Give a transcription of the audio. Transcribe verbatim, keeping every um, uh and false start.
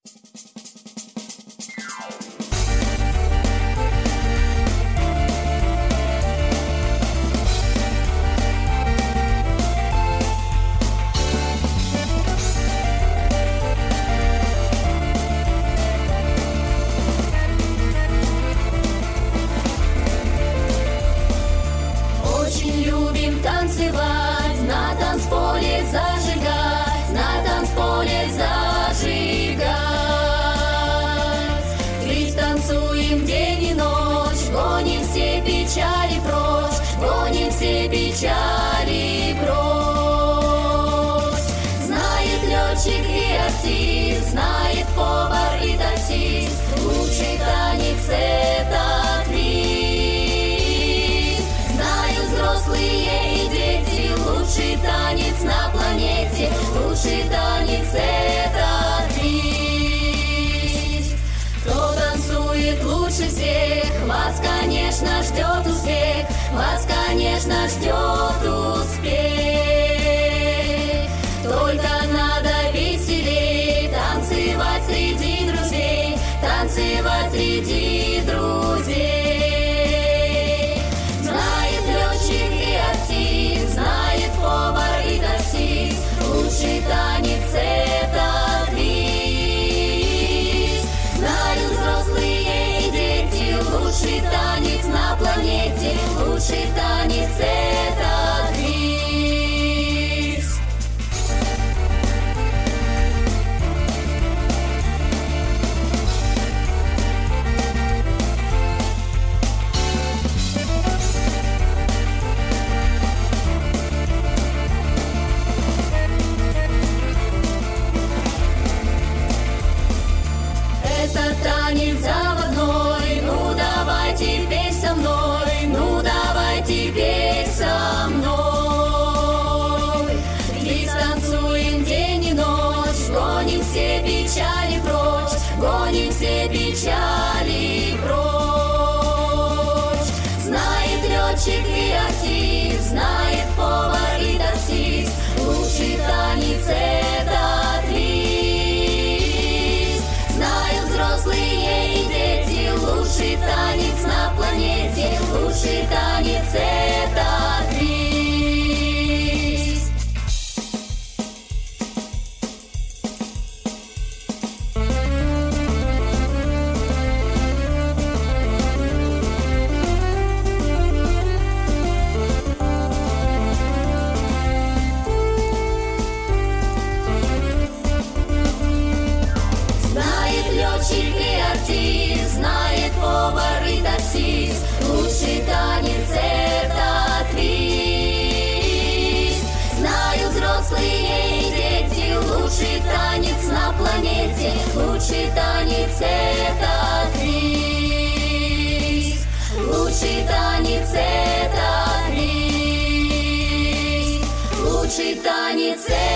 Очень любим танцевать, на танцполе зажигать, на танцполе зажигать. Весь танцуем день и ночь, гоним все печали прочь, гоним все печали прочь. Знает летчик и артист, знает повар и таксист, лучший танец это твист. Знают взрослые и дети, лучший танец на планете, лучший танец это твист. Кто танцует лучше всех, вас, конечно, ждет успех, вас, конечно, ждет успех. Только надо веселей танцевать среди друзей, танцевать среди друзей. Знает летчик и артист, знает повар и таксист, лучший танец это твист. Знают взрослые и дети, лучший танец на планете, лучший танец это твист. Это танец заводной, ну давай теперь со мной, ну давай теперь со мной. Ведь танцуем день и ночь, гоним все печали прочь, гоним все печали прочь. Знает летчик и артист, знает повар и таксист, лучший танец это твист. Знают взрослые и дети, лучший танец на планете, лучший танец это твист. Знает летчик и артист, знает повар и таксист, лучший танец это твист. Знают взрослые и дети, лучший танец на планете, лучший танец это твист. Лучший танец это твист. Лучший танец это